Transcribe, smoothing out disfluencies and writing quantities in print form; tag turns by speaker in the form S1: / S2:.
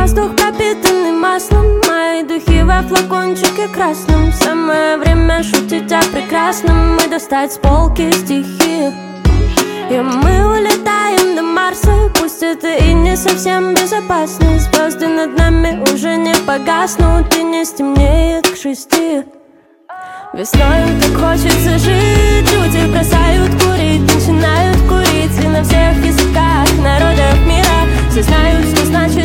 S1: воздух пропитанный маслом, мои духи во флакончике красном. Самое время шутить о прекрасном и достать с полки стихи. И мы улетаем до Марса, пусть это и не совсем безопасно. Звезды над нами уже не погаснут и не стемнеет к 6. Весною так хочется жить, люди бросают курить, начинают курить. И на всех языках народов мира все знают, что значит